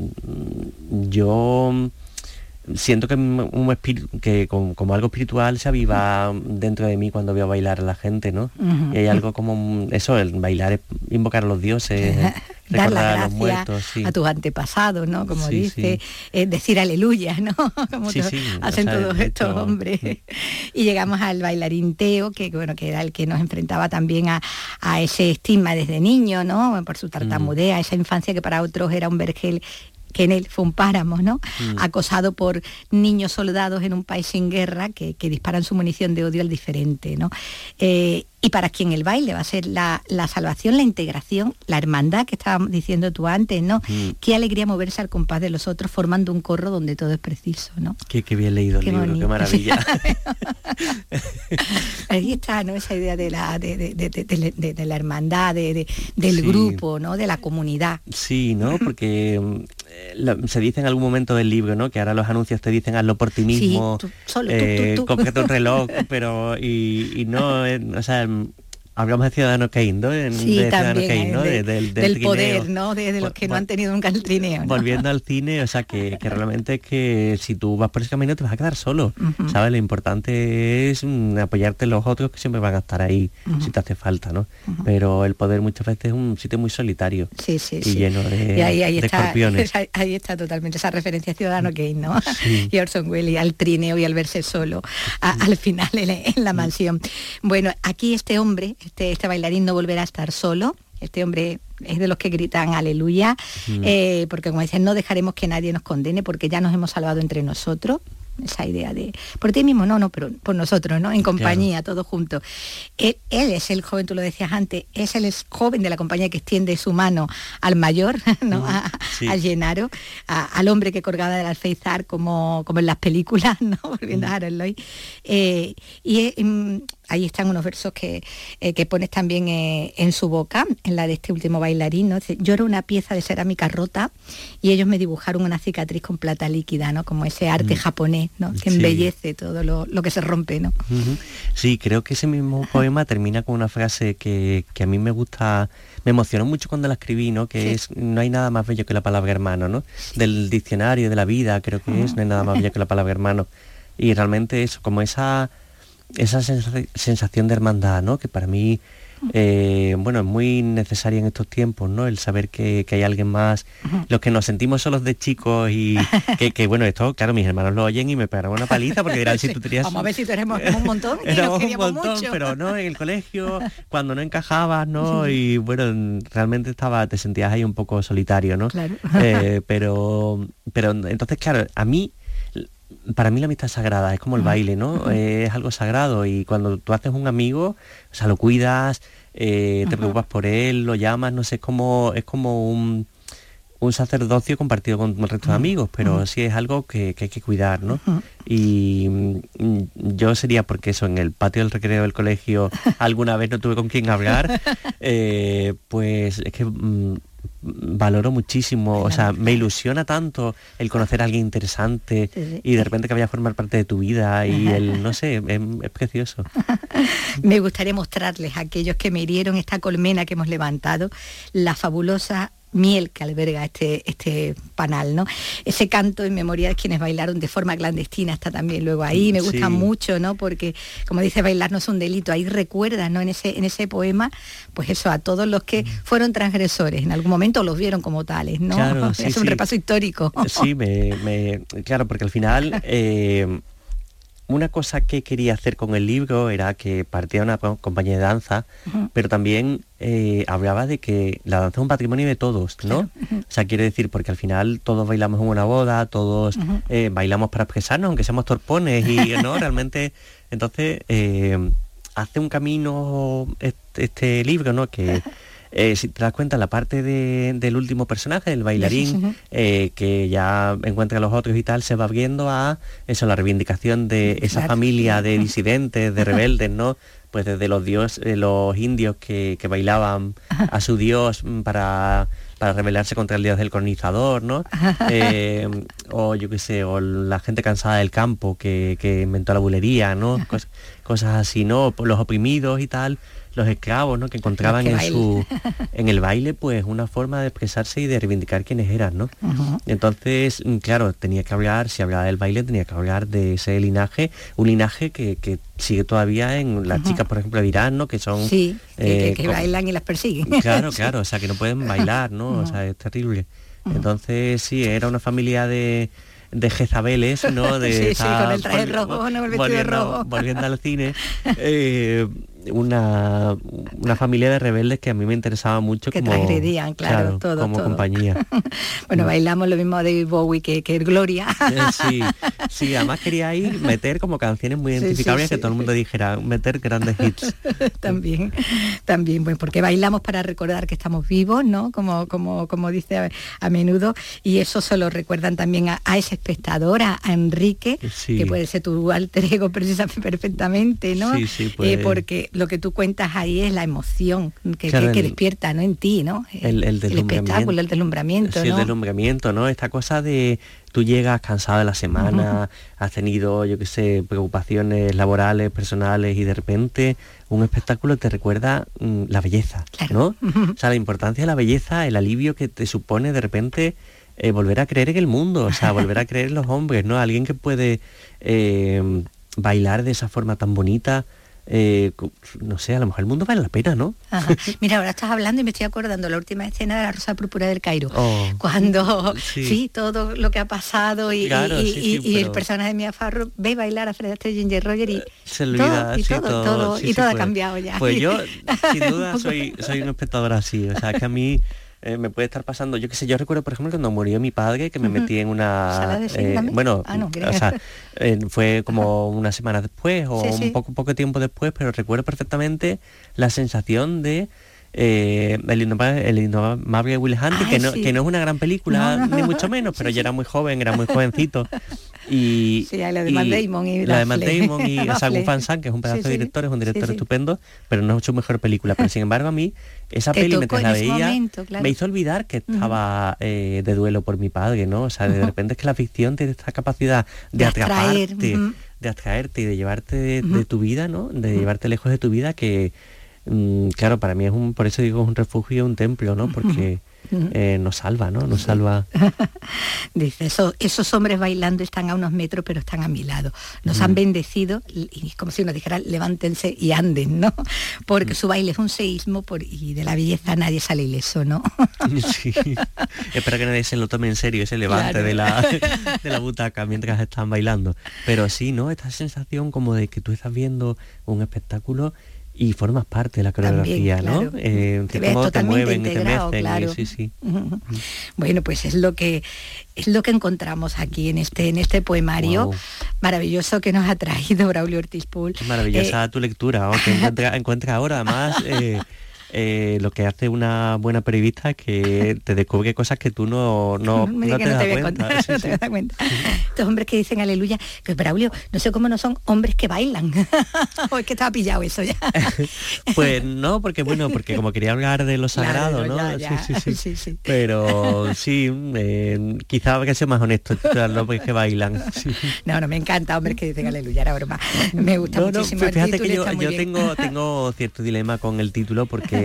yo siento que un espíritu, que como algo espiritual se aviva dentro de mí cuando veo bailar a la gente, ¿no? Y hay algo como eso, el bailar es invocar a los dioses, dar las gracias muertos, a tus antepasados, ¿no? Como dice, decir aleluya, ¿no? Como hacen todos estos hombres. Y llegamos al bailarín Teo, que era el que nos enfrentaba también a ese estigma desde niño, ¿no? Por su tartamudea, esa infancia que para otros era un vergel, que en él fue un páramo, ¿no? Acosado por niños soldados en un país sin guerra que disparan su munición de odio al diferente, ¿no? Y para quien el baile va a ser la salvación, la integración, la hermandad que estábamos diciendo tú antes, ¿no? Qué alegría moverse al compás de los otros formando un corro donde todo es preciso, ¿no? Qué bien leído el libro, bonito. Qué maravilla. Ahí está, ¿no? Esa idea de la hermandad, del grupo, ¿no? De la comunidad. Sí, ¿no? Porque se dice en algún momento del libro, ¿no? Que ahora los anuncios te dicen hazlo por ti mismo, solo tú. cómprate un reloj, pero y no, o sea, Hablamos de Ciudadano Kane, ¿no? Sí, también, ¿no? del poder, ¿no? De los que no han tenido nunca el trineo, ¿no? Volviendo al cine, o sea, que realmente es que si tú vas por ese camino te vas a quedar solo, ¿sabes? Lo importante es apoyarte en los otros que siempre van a estar ahí si te hace falta, ¿no? Pero el poder muchas veces es un sitio muy solitario y lleno de, ahí de está, escorpiones. Ahí está totalmente esa referencia a Ciudadano Kane, ¿no? Sí. Y Orson Welles, y al trineo y al verse solo al final en la mansión. Bueno, aquí este hombre, este bailarín no volverá a estar solo. Este hombre es de los que gritan aleluya, porque como dicen, no dejaremos que nadie nos condene porque ya nos hemos salvado entre nosotros. Esa idea de por ti mismo, no, pero por nosotros, ¿no? En compañía, todos juntos. Él es el joven, tú lo decías antes, es el joven de la compañía que extiende su mano al mayor, ¿no? Al Gennaro, al hombre que colgaba del alféizar como en las películas, ¿no? Volviendo a Harold Lloyd. Ahí están unos versos que pones también en su boca, en la de este último bailarín, ¿no? Dice, yo era una pieza de cerámica rota y ellos me dibujaron una cicatriz con plata líquida, ¿no? Como ese arte japonés, ¿no? Que embellece todo lo que se rompe, ¿no? Sí, creo que ese mismo poema termina con una frase que a mí me gusta, me emocionó mucho cuando la escribí, ¿no? Que es, no hay nada más bello que la palabra hermano, ¿no? Del diccionario de la vida, creo que es, no hay nada más bello que la palabra hermano. Y realmente eso, como esa sensación de hermandad, ¿no? Que para mí, bueno, es muy necesaria en estos tiempos, ¿no? El saber que hay alguien más, los que nos sentimos solos de chicos y que bueno, esto, claro, mis hermanos lo oyen y me pegaron una paliza porque dirán, si tú tenías... Vamos a ver si tú éramos un montón y éramos nos queríamos un montón, mucho. pero no, en el colegio, cuando no encajabas, ¿no? Y bueno, realmente te sentías ahí un poco solitario, ¿no? Claro. Pero entonces, claro, para mí la amistad es sagrada, es como el baile, ¿no? Es algo sagrado y cuando tú haces un amigo, o sea, lo cuidas, te preocupas por él, lo llamas, no sé, es como un sacerdocio compartido con el resto de amigos, pero sí es algo que hay que cuidar, ¿no? Y yo sería, porque eso, en el patio del recreo del colegio alguna vez no tuve con quién hablar, pues es que... valoro muchísimo, o sea, me ilusiona tanto el conocer a alguien interesante y de repente que vaya a formar parte de tu vida y el, no sé, es precioso. Me gustaría mostrarles a aquellos que me hirieron esta colmena que hemos levantado, la fabulosa miel que alberga este panal, ¿no? Ese canto en memoria de quienes bailaron de forma clandestina está también luego ahí, me gusta mucho, ¿no? Porque, como dice, bailar no es un delito, ahí recuerdan, ¿no? En ese poema, pues eso, a todos los que fueron transgresores, en algún momento los vieron como tales, ¿no? Claro, es un repaso histórico. Sí, claro, porque al final... una cosa que quería hacer con el libro era que partía de una compañía de danza, pero también hablaba de que la danza es un patrimonio de todos, ¿no? O sea, quiere decir, porque al final todos bailamos en una boda, todos bailamos para expresarnos, aunque seamos torpones, y no, realmente, entonces, hace un camino este libro, ¿no? Que... si te das cuenta, la parte del último personaje, del bailarín, que ya encuentra a los otros y tal, se va abriendo a eso, la reivindicación de esa familia de disidentes, de rebeldes, ¿no? Pues desde los indios que bailaban a su dios para rebelarse contra el dios del colonizador, ¿no? O yo qué sé, o la gente cansada del campo que inventó la bulería, ¿no? Cosas así, ¿no? Los oprimidos y tal, los esclavos, ¿no? Que encontraban en el baile, pues una forma de expresarse y de reivindicar quiénes eran, ¿no? Entonces, claro, tenía que hablar, si hablaba del baile, tenía que hablar de ese linaje, un linaje que sigue todavía en las chicas, por ejemplo, de Irán, ¿no? Que son... Sí, que bailan y las persiguen. Claro, o sea, que no pueden bailar, ¿no? O sea, es terrible. Entonces, sí, era una familia de Jezabeles, ¿no? Sí, con el traje rojo, no, el vestido rojo. Volviendo al cine, una familia de rebeldes que a mí me interesaba mucho, que como transgredían, claro, todo, como compañía. Bueno, bailamos lo mismo a David Bowie que Gloria. Sí, además quería ahí meter como canciones muy identificables, que todo el mundo dijera, meter grandes hits. También, bueno, porque bailamos para recordar que estamos vivos, ¿no? Como dice a menudo, y eso se lo recuerdan también a ese espectador, a Enrique, que puede ser tu alter ego precisamente perfectamente, ¿no? Sí, pues... porque lo que tú cuentas ahí es la emoción que despierta, ¿no? En ti, ¿no? El espectáculo, el deslumbramiento, sí, ¿no? el deslumbramiento, ¿no? Esta cosa de tú llegas cansado de la semana, has tenido, yo qué sé, preocupaciones laborales, personales, y de repente un espectáculo te recuerda la belleza, ¿no? O sea, la importancia de la belleza, el alivio que te supone de repente volver a creer en el mundo, o sea, volver a creer en los hombres, ¿no? Alguien que puede bailar de esa forma tan bonita. No sé, a lo mejor el mundo vale la pena, ¿no? Ajá. Mira, ahora estás hablando y me estoy acordando la última escena de La Rosa Púrpura del Cairo, cuando todo lo que ha pasado y el personaje de Mia Farrow ve bailar a Fred Astaire y Ginger Rogers y se olvida, todo ha cambiado ya. Pues yo sin duda soy un espectador así, o sea, que a mí me puede estar pasando, yo qué sé, yo recuerdo por ejemplo cuando murió mi padre, que me metí en una fue como una semana después o un poco tiempo después, pero recuerdo perfectamente la sensación de el innomable Will Hunting, que no es una gran película, ni mucho menos, pero yo era muy joven, era muy jovencito. Y la de Matt Damon y Gun Van Sant, que es un pedazo de director, es un director estupendo, pero no es su mejor película. Pero sin embargo a mí esa peli, mientras la veía, me hizo olvidar que estaba de duelo por mi padre, ¿no? O sea, de repente es que la ficción tiene esta capacidad de atraparte, de atraerte y de llevarte de tu vida, ¿no? De llevarte lejos de tu vida, que claro, para mí por eso digo, es un refugio, un templo, ¿no? Porque nos salva, ¿no? Nos salva. Dice, esos hombres bailando están a unos metros, pero están a mi lado. Nos han bendecido, y es como si nos dijeran, levántense y anden, ¿no? Porque su baile es un seísmo y de la belleza nadie sale ileso, ¿no? Sí. Espero que nadie se lo tome en serio y se levante de la butaca mientras están bailando. Pero sí, ¿no? Esta sensación como de que tú estás viendo un espectáculo y formas parte de la coreografía, también, ¿no? Claro. Te ves totalmente integrado, te mecen, claro. Sí. Bueno, pues es lo que encontramos aquí en este poemario maravilloso que nos ha traído Braulio Ortiz Pool. Maravillosa tu lectura, que encuentra ahora, además. Lo que hace una buena periodista es que te descubre cosas que tú no te das cuenta. No te das cuenta. Estos hombres que dicen aleluya, que Braulio, no sé cómo no son hombres que bailan. O es que estaba pillado eso ya. Pues no, porque como quería hablar de lo sagrado, ¿no? Sí. Pero sí, quizá habría que ser más honesto, los hombres que bailan. Sí. No, me encanta hombres que dicen aleluya, era broma. Me gusta muchísimo. Fíjate que yo tengo cierto dilema con el título, porque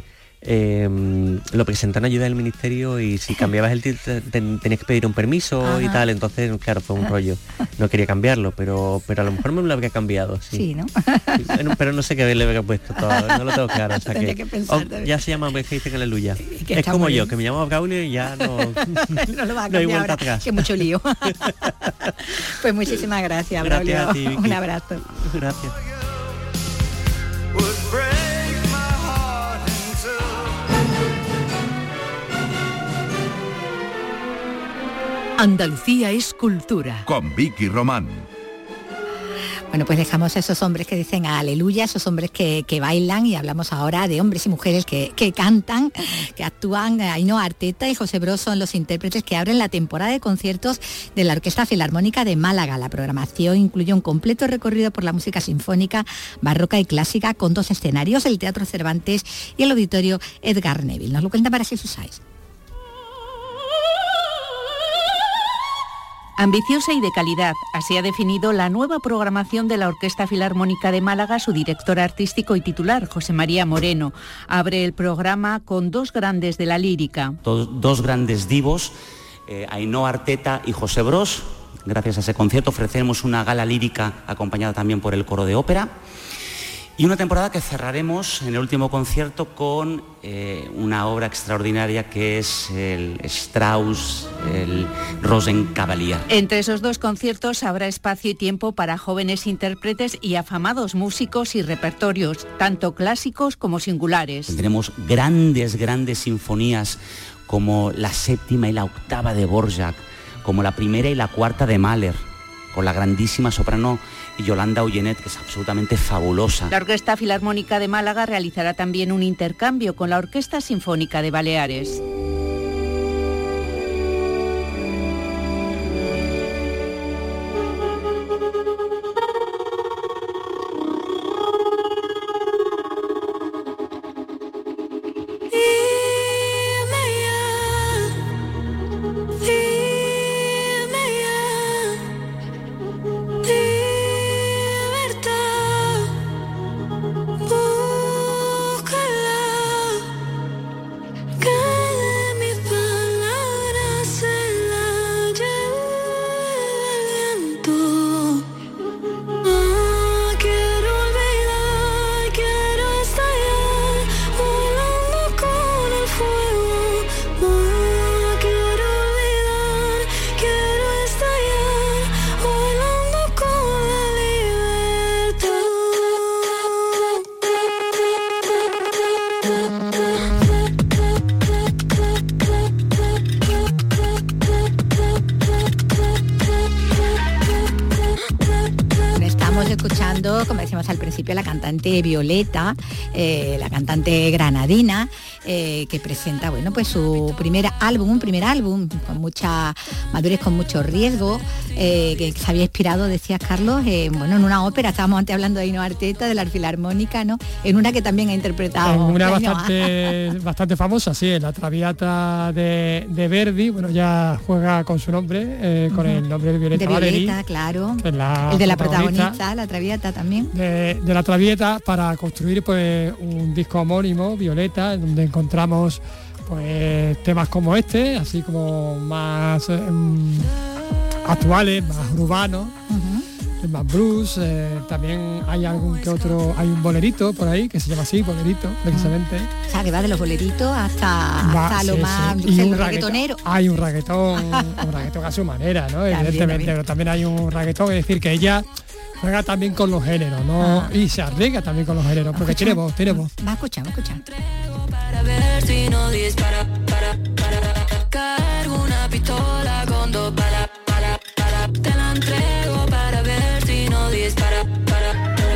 lo presentan ayuda del ministerio y si cambiabas el título tenías que pedir un permiso y tal, entonces claro, fue un rollo, no quería cambiarlo, pero a lo mejor me lo habría cambiado, sí, ¿no? Sí, pero no sé qué le habría puesto todo, no lo tengo claro, o sea que ya se llama hombres que dicen aleluya, es como yo, que me llamo Braulio y ya no lo va a cambiar, no hay vuelta atrás, que mucho lío. Pues muchísimas gracias, Braulio. Gracias a ti, Vicky. Un abrazo. Gracias. Andalucía es cultura. Con Vicky Román. Bueno, pues dejamos a esos hombres que dicen aleluya, esos hombres que bailan, y hablamos ahora de hombres y mujeres que cantan, que actúan. Ainhoa Arteta y José Bros son los intérpretes que abren la temporada de conciertos de la Orquesta Filarmónica de Málaga. La programación incluye un completo recorrido por la música sinfónica, barroca y clásica, con 2 escenarios, el Teatro Cervantes y el Auditorio Edgar Neville. Nos lo cuenta Mara Susáis. Ambiciosa y de calidad, así ha definido la nueva programación de la Orquesta Filarmónica de Málaga su director artístico y titular, José María Moreno. Abre el programa con 2 grandes de la lírica. Dos grandes divos, Ainhoa Arteta y José Bros. Gracias a ese concierto ofrecemos una gala lírica acompañada también por el coro de ópera. Y una temporada que cerraremos en el último concierto con una obra extraordinaria que es el Strauss, el Rosenkavalier. Entre esos 2 conciertos habrá espacio y tiempo para jóvenes intérpretes y afamados músicos y repertorios, tanto clásicos como singulares. Tendremos grandes sinfonías como la 7ª y la 8ª de Dvorak, como la 1ª y la 4ª de Mahler, con la grandísima soprano Yolanda Ullenet, que es absolutamente fabulosa. La Orquesta Filarmónica de Málaga realizará también un intercambio con la Orquesta Sinfónica de Baleares. principio la cantante Violeta, la cantante granadina, que presenta, bueno, pues su primer álbum con mucha madurez, con mucho riesgo, que se había inspirado, decías Carlos, bueno, en una ópera, estábamos antes hablando de Ainhoa Arteta, de la Filarmónica, ¿no? En una que también ha interpretado. En una bastante famosa, sí, en la Traviata de Verdi, bueno, ya juega con su nombre, con el nombre de Violeta Barberini, claro. El de la protagonista, la Traviata también. De la Traviata, para construir pues un disco homónimo, Violeta, donde encontramos pues temas como este, así como más actuales, más urbanos, más blues, también hay algún que otro, hay un bolerito por ahí que se llama así, bolerito, precisamente. O sea, que va de los boleritos hasta lo más reggaetonero. Hay un reggaetón a su manera, ¿no? Evidentemente, pero también hay un reggaetón, es decir, que ella juega también con los géneros, ¿no? Y se arriesga también con los géneros, porque tiene voz. Va a escuchar. Para ver si no dispara, para cargo una pistola con 2 balas, para te la entrego para ver si no dispara, para.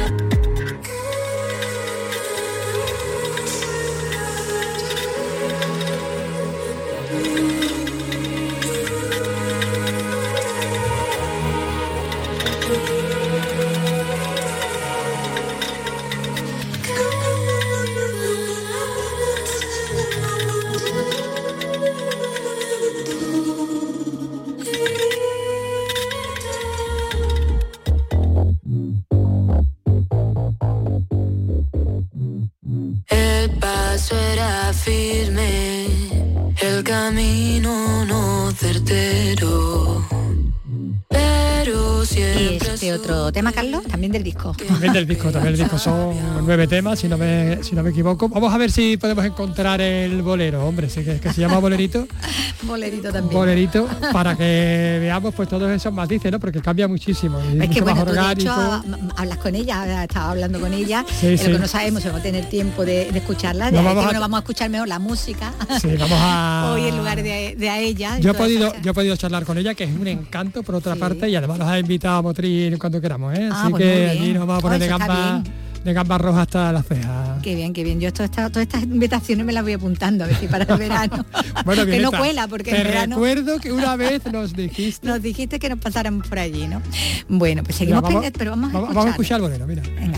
El paso era firme, el camino no certero, pero siempre. Y este otro tema, Carlos, también del disco. También del disco, son 9 temas, si no me equivoco. Vamos a ver si podemos encontrar el bolero, hombre, sí que se llama bolerito. Bolerito también. Bolerito, para que veamos pues todos esos matices, ¿no? Porque cambia muchísimo. Es que más bueno, orgánico. tú de hecho hablas con ella, estaba hablando con ella, sí. Lo que no sabemos si vamos a tener tiempo de escucharla, vamos a escuchar mejor la música. Sí, vamos a hoy en lugar de a ella. Yo he podido charlar con ella, que es un encanto por otra parte, y además nos ha invitado a Motril cuando queramos, ¿eh? Así que allí nos vamos a poner de gambas rojas hasta las cejas. Qué bien. Yo todas estas invitaciones me las voy apuntando, a ver si para el verano. Bueno, que no cuela, porque te en verano. Recuerdo que una vez nos dijiste que nos pasáramos por allí, ¿no? Bueno, pues seguimos pendientes, pero vamos a escuchar el bolero, mira. Venga.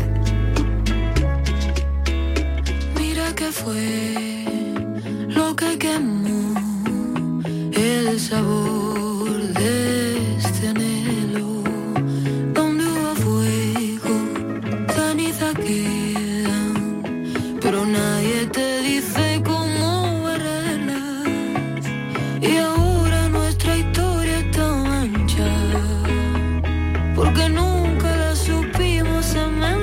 Mira que fue lo que quemó el sabor de este anhelo, donde hubo fuego, ceniza quedan, pero nadie te dice cómo barrerlas, y ahora nuestra historia está manchada, porque nunca la supimos enmendar.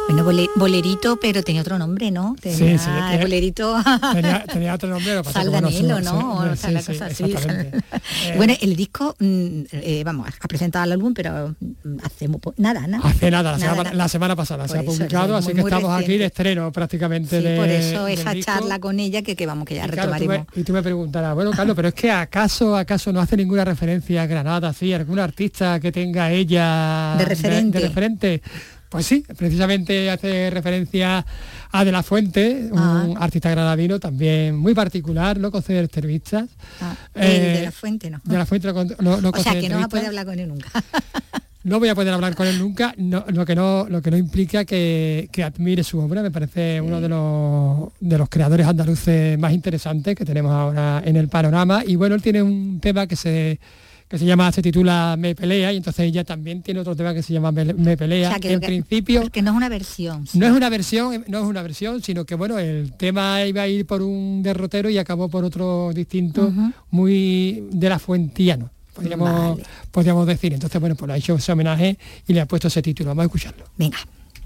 Bueno, bolerito, pero tenía otro nombre, ¿no? Sí, bolerito. Tenía otro nombre. Saldanelo, ¿no? O sea, la cosa así. Bueno, el disco, ha presentado el álbum, pero hace nada. La semana pasada se ha publicado, así que estamos reciente. Aquí de estreno prácticamente. Sí, por eso esa charla con ella que ya retomaremos. Y tú me preguntarás, bueno, Carlos, pero es que ¿acaso no hace ninguna referencia a Granada, así, algún artista que tenga ella de referente? Pues sí, precisamente hace referencia a De la Fuente, un artista granadino también muy particular, no concede entrevistas. De la Fuente no. De la Fuente no o sea, que no vas a poder hablar con él nunca. No voy a poder hablar con él nunca, lo que no implica que admire su obra. Me parece uno de los creadores andaluces más interesantes que tenemos ahora en el panorama. Y bueno, él tiene un tema que se titula Me Pelea, y entonces ella también tiene otro tema que se llama Me Pelea. O sea, que en principio que no es una versión. ¿Sí? No es una versión, sino que bueno, el tema iba a ir por un derrotero y acabó por otro distinto, muy de la fuentiano, podríamos decir. Entonces, bueno, pues le ha hecho ese homenaje y le ha puesto ese título. Vamos a escucharlo. Venga.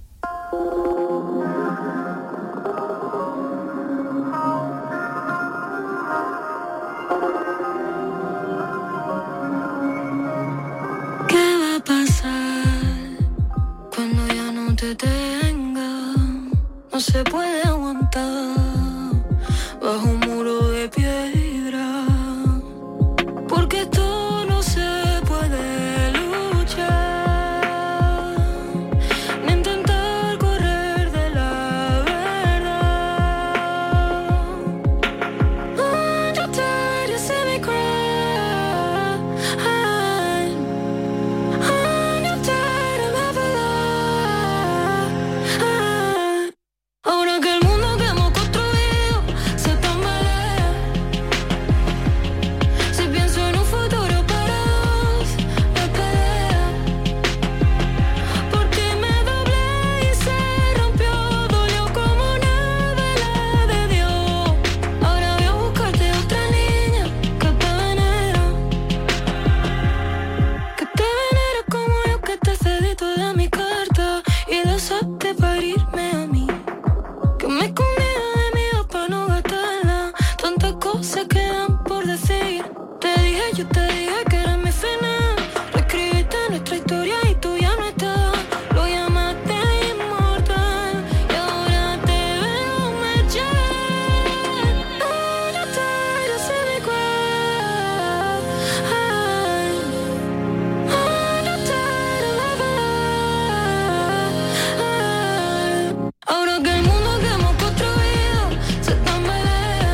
No se puede aguantar bajo un muro de piedra, porque esto no se puede luchar, ni intentar correr de la verdad. Yo te hice mi cry, yo te la verdad. Ahora que el mundo que hemos construido se tambalea, si pienso en un futuro para dos, me pelea, porque me doblé y se rompió, dolió como una vela de Dios. Ahora voy a buscarte otra niña que te venera como yo, que te cedí toda mi carta y deseaste parirme a mí. Me escondía de mi voz para no gastarla. Tantas cosas quedan por decir. Yo te dije que era mi final. Reescribiste nuestra historia y tú ya no estás. Lo llamaste inmortal y ahora te veo marchar. Yo te hice mi cual. Yo te la verdad. Ahora que el mundo que hemos construido se tambalea,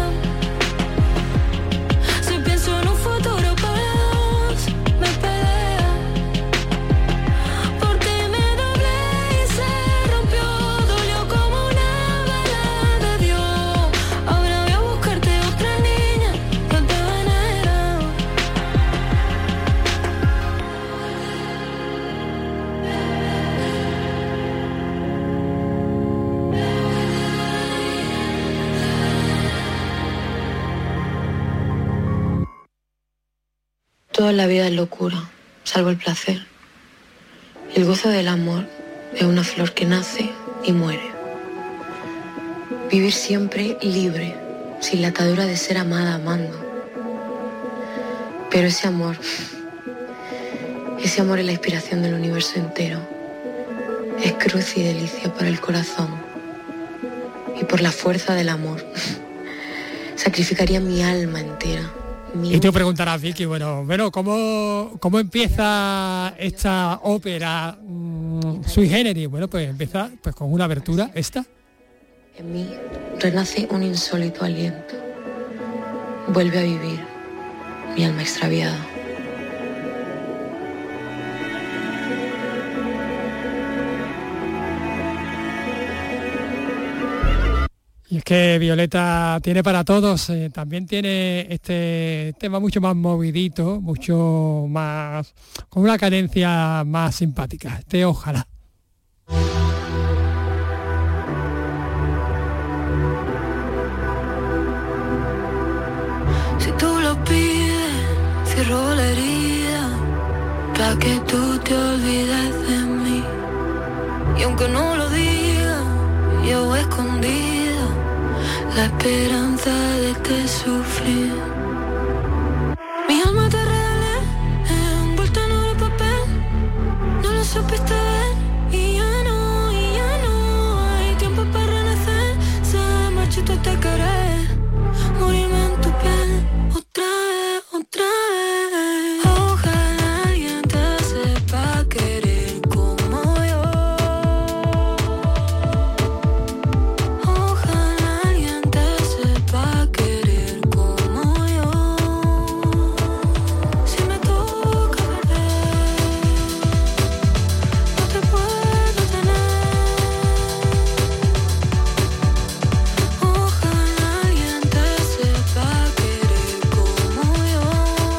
si pienso en un futuro para dos, me pelea, porque me doblé y se rompió, dolió como una bala de Dios. Ahora voy a buscarte otra niña que te venera. Toda la vida es locura, salvo el placer. El gozo del amor es una flor que nace y muere. Vivir siempre libre, sin la atadura de ser amada amando. Pero ese amor es la inspiración del universo entero. Es cruz y delicia para el corazón. Y por la fuerza del amor, sacrificaría mi alma entera. Y tú preguntarás, Vicky, bueno, ¿cómo empieza esta ópera sui generis? Bueno, pues empieza con una abertura, esta. En mí renace un insólito aliento. Vuelve a vivir mi alma extraviada. Y es que Violeta tiene para todos, también tiene este tema mucho más movidito, mucho más, con una cadencia más simpática. Ojalá. Si tú lo pides, cierro la herida, para que tú te olvides de mí. Y aunque no lo digas, Llevo escondida la esperanza de que sufrí. Mi alma te regalé, envuelta en oro papel. No lo supiste ver y ya no hay tiempo para renacer. Se marchito te querés, morirme en tu piel. Otra vez, otra vez. Ojalá alguien te sepa querer como yo. Ojalá alguien te sepa querer como yo. Si me toca perder, no te puedo tener. Ojalá alguien te sepa querer como yo.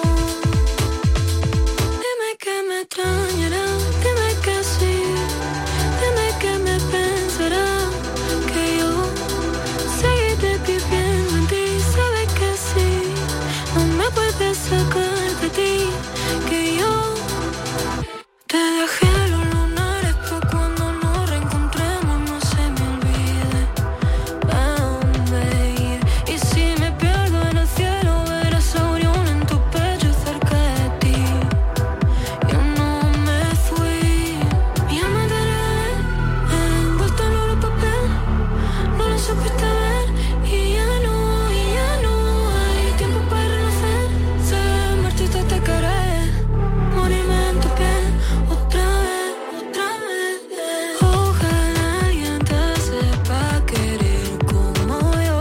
Dime que me extrañará, dime que sí, dime que me pensará, que yo seguiré viviendo en ti. Sabes que sí, no me puedes sacar de ti, que yo te dejé los lunares pa' cuando nos reencontremos no se me olvide a dónde ir. Y si me pierdo en el cielo verás a Orión en tu pecho cerca de ti. Yo no me fui, mi alma te regalé, envuelta en oro papel. No lo supiste ver y ya no hay tiempo para renacer. Se marchito te querés, morirme en tu piel. Otra vez, otra vez. Ojalá alguien te sepa querer como yo.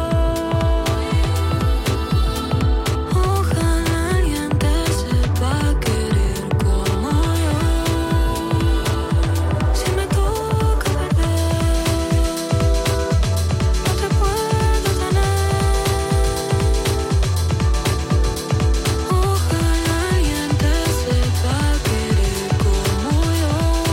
Ojalá alguien te sepa querer como yo. Si me toca perder, no te puedo tener. Ojalá alguien te sepa querer como yo.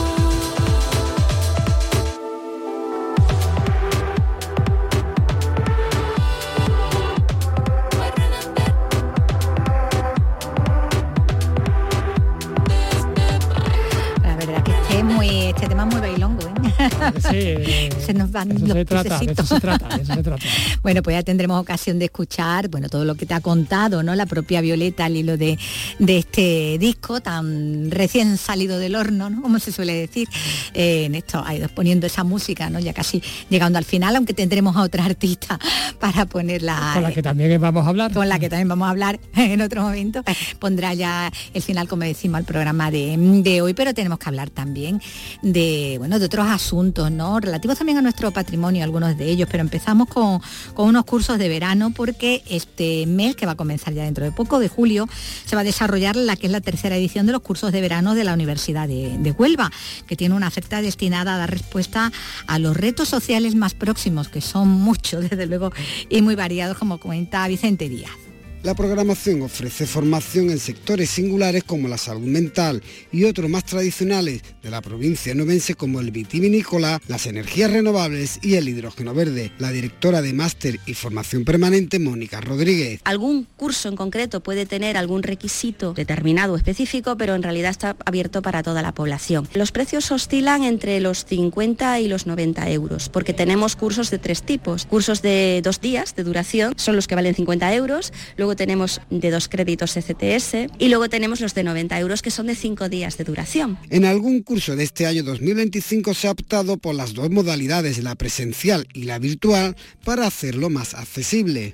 La verdad que este tema es muy bailongo, ¿eh? Sí, Se nos van de eso los se trata, de eso piececitos. se trata, de eso se trata. Bueno, pues ya tendremos ocasión de escuchar, bueno, todo lo que te ha contado, ¿no? La propia Violeta al hilo de este disco tan recién salido del horno, ¿no? Como se suele decir. En esto ha ido poniendo esa música, ¿no? Ya casi llegando al final, aunque tendremos a otra artista para ponerla. Con la que también vamos a hablar. Con la que también vamos a hablar en otro momento. Pondrá ya el final, como decimos, al programa de hoy, pero tenemos que hablar también de, bueno, de otros asuntos, ¿no? Relativos también a nuestro patrimonio, algunos de ellos, pero empezamos con unos cursos de verano porque este mes, que va a comenzar ya dentro de poco, de julio, se va a desarrollar la que es la tercera edición de los cursos de verano de la Universidad de Huelva, que tiene una oferta destinada a dar respuesta a los retos sociales más próximos, que son muchos, desde luego, y muy variados, como comenta Vicente Díaz. La programación ofrece formación en sectores singulares como la salud mental y otros más tradicionales de la provincia nubense como el vitivinícola, las energías renovables y el hidrógeno verde. La directora de Máster y Formación Permanente, Mónica Rodríguez. Algún curso en concreto puede tener algún requisito determinado específico, pero en realidad está abierto para toda la población. Los precios oscilan entre los 50 y los 90 euros, porque tenemos cursos de tres tipos. Cursos de 2 días de duración son los que valen 50 euros, luego tenemos de 2 créditos ECTS y luego tenemos los de 90 euros que son de 5 días de duración. En algún curso de este año 2025 se ha optado por las 2 modalidades, la presencial y la virtual, para hacerlo más accesible.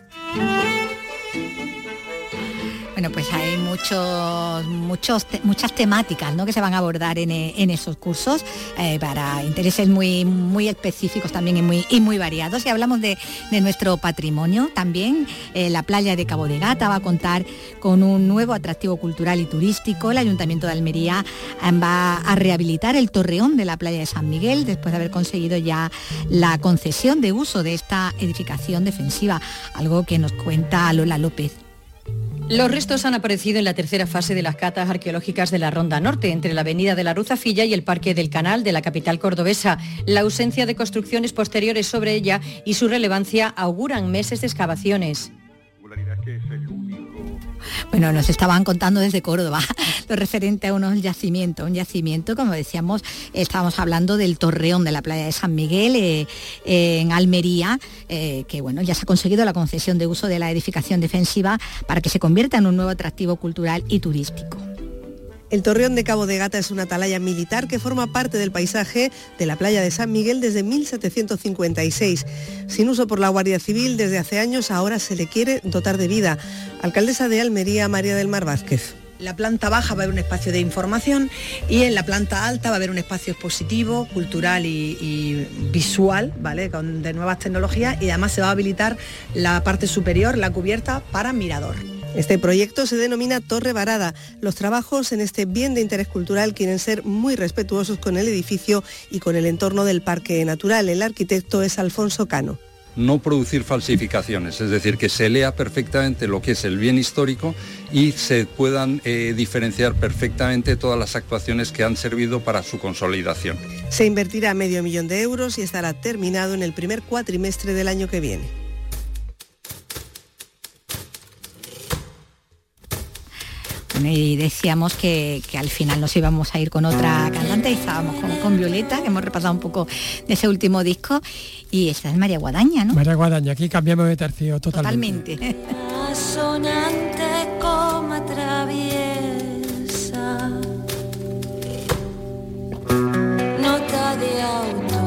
Bueno, pues hay muchas temáticas, ¿no?, que se van a abordar en esos cursos para intereses muy específicos también y muy variados. Y hablamos de nuestro patrimonio también. La playa de Cabo de Gata va a contar con un nuevo atractivo cultural y turístico. El Ayuntamiento de Almería va a rehabilitar el torreón de la playa de San Miguel después de haber conseguido ya la concesión de uso de esta edificación defensiva, algo que nos cuenta Lola López. Los restos han aparecido en la tercera fase de las catas arqueológicas de la Ronda Norte, entre la avenida de la Ruzafilla y el Parque del Canal de la capital cordobesa. La ausencia de construcciones posteriores sobre ella y su relevancia auguran meses de excavaciones. Bueno, nos estaban contando desde Córdoba lo referente a un yacimiento, como decíamos, estábamos hablando del Torreón de la playa de San Miguel, en Almería, que bueno, ya se ha conseguido la concesión de uso de la edificación defensiva para que se convierta en un nuevo atractivo cultural y turístico. El Torreón de Cabo de Gata es una atalaya militar que forma parte del paisaje de la playa de San Miguel desde 1756. Sin uso por la Guardia Civil desde hace años, ahora se le quiere dotar de vida. Alcaldesa de Almería, María del Mar Vázquez. La planta baja va a haber un espacio de información y en la planta alta va a haber un espacio expositivo, cultural y visual, ¿vale? De nuevas tecnologías, y además se va a habilitar la parte superior, la cubierta, para mirador. Este proyecto se denomina Torre Varada. Los trabajos en este bien de interés cultural quieren ser muy respetuosos con el edificio y con el entorno del parque natural. El arquitecto es Alfonso Cano. No producir falsificaciones, es decir, que se lea perfectamente lo que es el bien histórico y se puedan diferenciar perfectamente todas las actuaciones que han servido para su consolidación. Se invertirá $500.000 euros y estará terminado en el primer cuatrimestre del año que viene. Y decíamos que al final nos íbamos a ir con otra cantante, y estábamos con Violeta, que hemos repasado un poco de ese último disco, y esta es María Guadaña, ¿no? María Guadaña, aquí cambiamos de tercio totalmente. Soñante como traviesa, nota de auto.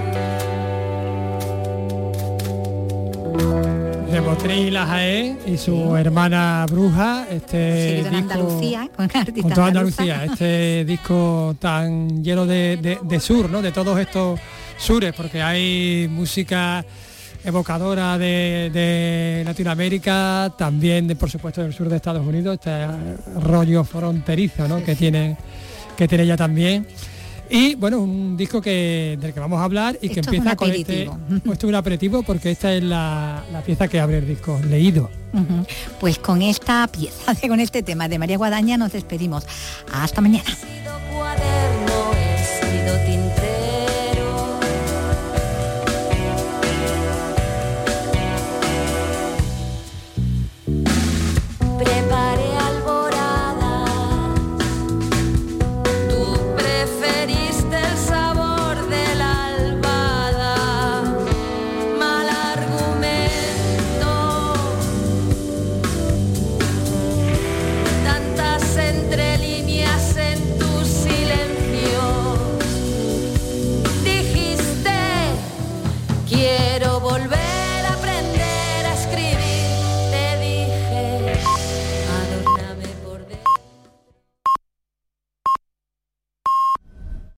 De Motril La Jaén y su hermana Bruja, este disco Andalucía, con toda Andalucía, este disco tan lleno de sur, ¿no? De todos estos sures, porque hay música evocadora de Latinoamérica, también por supuesto del sur de Estados Unidos, este rollo fronterizo, ¿no? Que tiene ella también. Y bueno, un disco del que vamos a hablar y que empieza con esto es un aperitivo, porque esta es la pieza que abre el disco, Leído. Pues con esta pieza, con este tema de María Guadaña nos despedimos. Hasta mañana. He sido cuaderno, he sido tintero.